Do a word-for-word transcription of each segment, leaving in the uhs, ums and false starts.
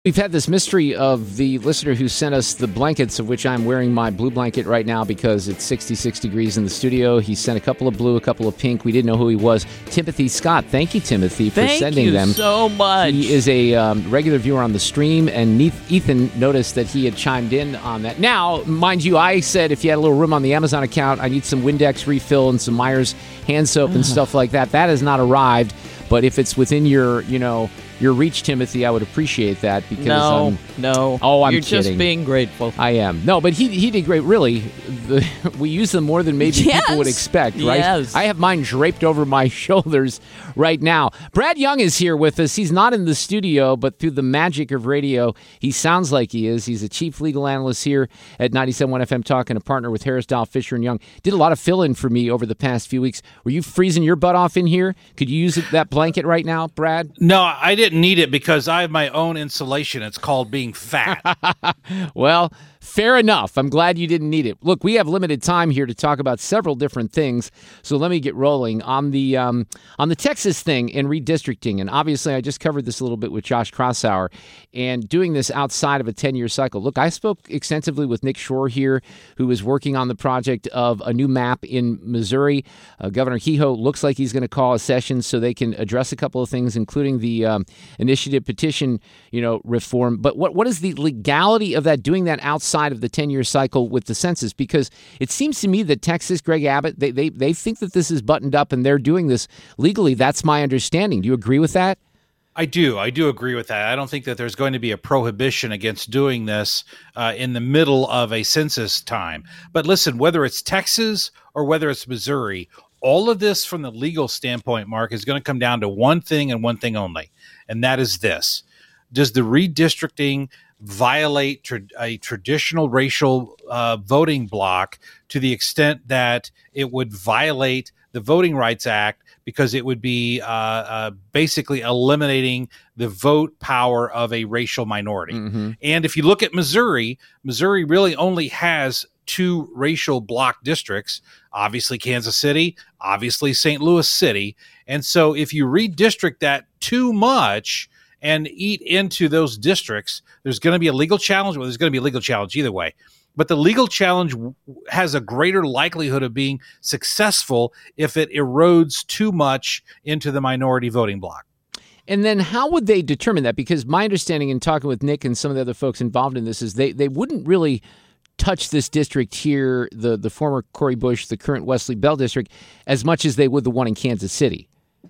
We've had this mystery of the listener who sent us the blankets, of which I'm wearing my blue blanket right now because it's sixty-six degrees in the studio. He sent a couple of blue, a couple of pink. We didn't know who he was. Timothy Scott. Thank you, Timothy, for Thank sending you them. so much. He is a um, regular viewer on the stream, and Ethan noticed that he had chimed in on that. Now, mind you, I said if you had a little room on the Amazon account, I need some Windex refill and some Myers hand soap and stuff like that. That has not arrived, but if it's within your, you know, your reach, Timothy, I would appreciate that because no, um, no. Oh, I'm You're kidding. just being grateful. I am. No, but he he did great. Really, the, we use them more than maybe yes. people would expect, right? Yes. I have mine draped over my shoulders right now. Brad Young is here with us. He's not in the studio, but through the magic of radio, he sounds like he is. He's a chief legal analyst here at ninety-seven point one F M Talk and a partner with Harris Dowell Fisher and Young. Did a lot of fill-in for me over the past few weeks. Were you freezing your butt off in here? Could you use that blanket right now, Brad? No, I didn't need it because I have my own insulation. It's called being fat. Well, fair enough. I'm glad you didn't need it. Look, we have limited time here to talk about several different things, so let me get rolling on the um, on the Texas thing and redistricting. And obviously, I just covered this a little bit with Josh Krausauer and doing this outside of a ten-year cycle. Look, I spoke extensively with Nick Shore here, who is working on the project of a new map in Missouri. Uh, Governor Kehoe looks like he's going to call a session so they can address a couple of things, including the um, initiative petition, you know, reform. But what what is the legality of that, doing that outside of the ten-year cycle with the census? Because it seems to me that Texas, Greg Abbott, they, they they think that this is buttoned up and they're doing this legally. That's my understanding. Do you agree with that? I do. I do agree with that. I don't think that there's going to be a prohibition against doing this uh, in the middle of a census time. But listen, whether it's Texas or whether it's Missouri, all of this from the legal standpoint, Mark, is going to come down to one thing and one thing only, and that is this. Does the redistricting violate tra- a traditional racial uh, voting block to the extent that it would violate the Voting Rights Act because it would be uh, uh, basically eliminating the vote power of a racial minority? Mm-hmm. And if you look at Missouri, Missouri really only has two racial block districts, obviously Kansas City, obviously Saint Louis City. And so if you redistrict that too much and eat into those districts, there's going to be a legal challenge. Well, there's going to be a legal challenge either way. But the legal challenge has a greater likelihood of being successful if it erodes too much into the minority voting bloc. And then how would they determine that? Because my understanding in talking with Nick and some of the other folks involved in this is they, they wouldn't really touch this district here, the, the former Cori Bush, the current Wesley Bell district, as much as they would the one in Kansas City.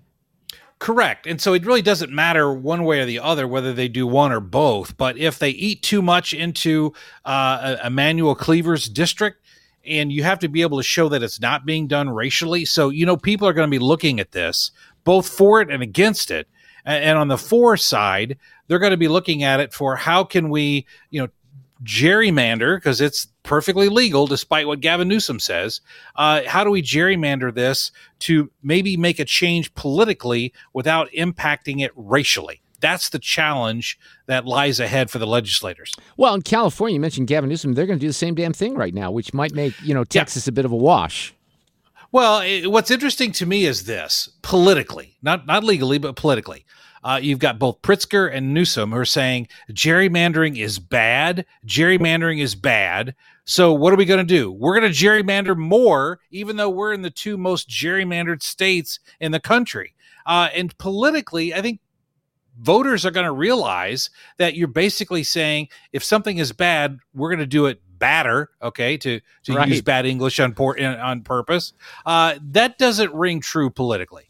Correct. And so it really doesn't matter one way or the other whether they do one or both. But if they eat too much into uh, Emanuel Cleaver's district, and you have to be able to show that it's not being done racially. So, you know, people are going to be looking at this, both for it and against it. And, and on the for side, they're going to be looking at it for how can we, you know, gerrymander, because it's perfectly legal, despite what Gavin Newsom says. Uh, how do we gerrymander this to maybe make a change politically without impacting it racially? That's the challenge that lies ahead for the legislators. Well, in California, you mentioned Gavin Newsom. They're going to do the same damn thing right now, which might make, you know, Texas yeah. a bit of a wash. Well, it, what's interesting to me is this, politically, not not legally, but politically. Uh, you've got both Pritzker and Newsom who are saying gerrymandering is bad. Gerrymandering is bad. So what are we going to do? We're going to gerrymander more, even though we're in the two most gerrymandered states in the country. Uh, and politically, I think voters are going to realize that you're basically saying if something is bad, we're going to do it badder, okay, to, to right. use bad English on, por- on purpose. Uh, that doesn't ring true politically.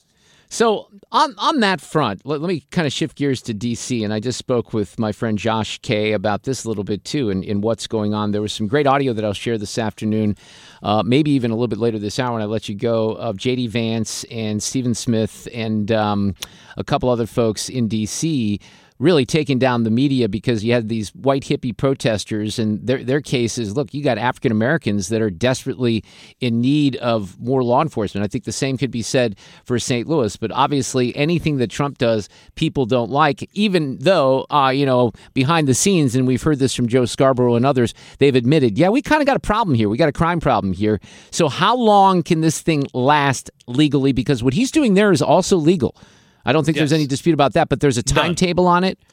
So on on that front, let, let me kind of shift gears to D C, and I just spoke with my friend Josh Kay about this a little bit too, and, and what's going on. There was some great audio that I'll share this afternoon, uh, maybe even a little bit later this hour when I let you go, of J D Vance and Stephen Smith and um, a couple other folks in D C really taking down the media because you had these white hippie protesters, and their their case is, look, you got African Americans that are desperately in need of more law enforcement. I think the same could be said for Saint Louis, but obviously anything that Trump does, people don't like, even though, uh, you know, behind the scenes, and we've heard this from Joe Scarborough and others, they've admitted, yeah, we kind of got a problem here. We got a crime problem here. So how long can this thing last legally? Because what he's doing there is also legal. I don't think yes. there's any dispute about that, but there's a timetable on it.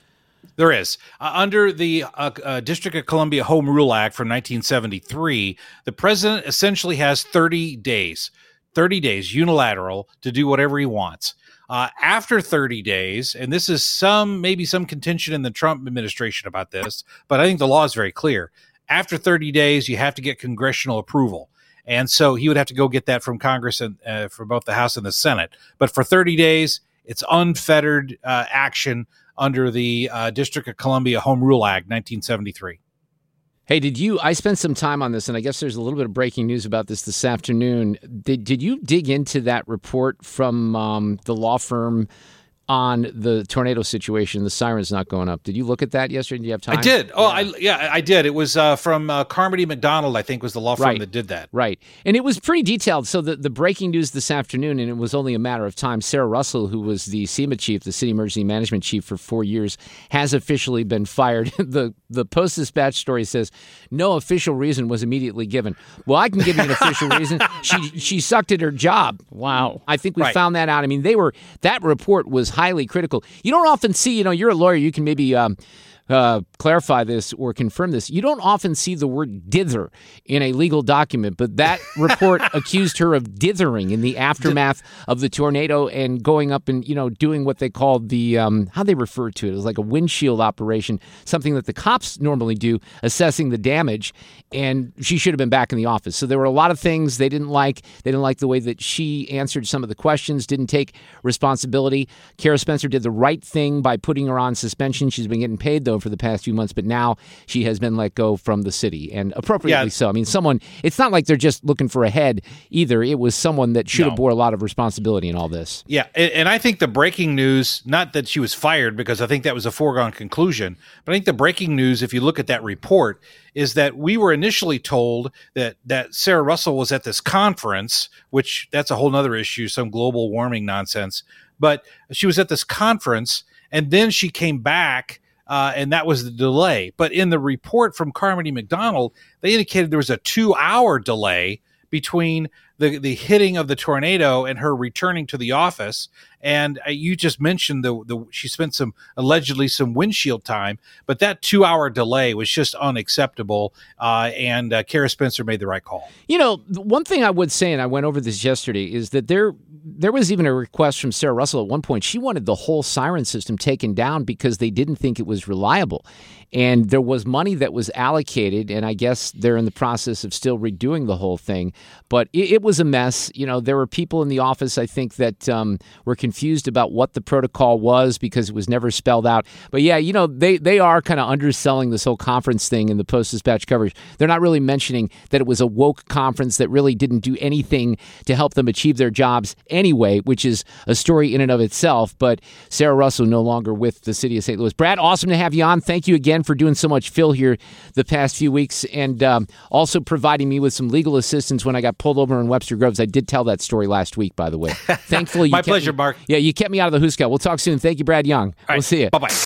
There is. Uh, under the uh, uh, District of Columbia Home Rule Act from nineteen seventy-three, the president essentially has thirty days, thirty days unilateral to do whatever he wants. Uh, after thirty days, and this is some, maybe some contention in the Trump administration about this, but I think the law is very clear. After thirty days, you have to get congressional approval. And so he would have to go get that from Congress and uh, for both the House and the Senate. But for thirty days, it's unfettered uh, action under the uh, District of Columbia Home Rule Act, nineteen seventy-three. Hey, did you, I spent some time on this, and I guess there's a little bit of breaking news about this this afternoon. Did, did you dig into that report from um, the law firm on the tornado situation, the sirens not going up? Did you look at that yesterday? Did you have time? I did. Oh, yeah. I yeah, I did. It was uh, from uh, Carmody McDonald, I think, was the law firm right. that did that. Right. And it was pretty detailed. So the, the breaking news this afternoon, and it was only a matter of time, Sarah Russell, who was the SEMA chief, the city emergency management chief for four years, has officially been fired. the The Post-Dispatch story says no official reason was immediately given. Well, I can give you an official reason. She she sucked at her job. Wow. I think we right. found that out. I mean, they were that report was highly critical. You don't often see, you know, you're a lawyer, you can maybe um, uh, clarify this or confirm this. You don't often see the word dither in a legal document, but that report accused her of dithering in the aftermath of the tornado and going up and, you know, doing what they called the, um, how they refer to it, it was like a windshield operation, something that the cops normally do, assessing the damage, and she should have been back in the office. So there were a lot of things they didn't like. They didn't like the way that she answered some of the questions, didn't take responsibility. Kara Spencer did the right thing by putting her on suspension. She's been getting paid, though, for the past few months, but now she has been let go from the city, and appropriately yeah. so. I mean, someone, it's not like they're just looking for a head either. It was someone that should no. have bore a lot of responsibility in all this. Yeah, and, and I think the breaking news, not that she was fired, because I think that was a foregone conclusion, but I think the breaking news, if you look at that report, is that we were initially told that, that Sarah Russell was at this conference, which that's a whole other issue, some global warming nonsense, but she was at this conference, and then she came back, Uh, and that was the delay. But in the report from Carmody McDonald, they indicated there was a two-hour delay between the, the hitting of the tornado and her returning to the office. And uh, you just mentioned the, the she spent some allegedly some windshield time, but that two-hour delay was just unacceptable. Uh, and uh, Kara Spencer made the right call. You know, one thing I would say, and I went over this yesterday, is that there there was even a request from Sarah Russell at one point. She wanted the whole siren system taken down because they didn't think it was reliable. And there was money that was allocated, and I guess they're in the process of still redoing the whole thing. But it, it was a mess. You know, there were people in the office, I think, that um, were confused about what the protocol was because it was never spelled out. But yeah, you know, they, they are kind of underselling this whole conference thing in the Post-Dispatch coverage. They're not really mentioning that it was a woke conference that really didn't do anything to help them achieve their jobs anyway, which is a story in and of itself. But Sarah Russell no longer with the city of Saint Louis. Brad, awesome to have you on. Thank you again for doing so much fill here the past few weeks, and um, also providing me with some legal assistance when I got pulled over in Webster Groves. I did tell that story last week, by the way. Thankfully, you my kept pleasure, me, Mark. Yeah, you kept me out of the hooscow. We'll talk soon. Thank you, Brad Young. All we'll right. see you. Bye-bye.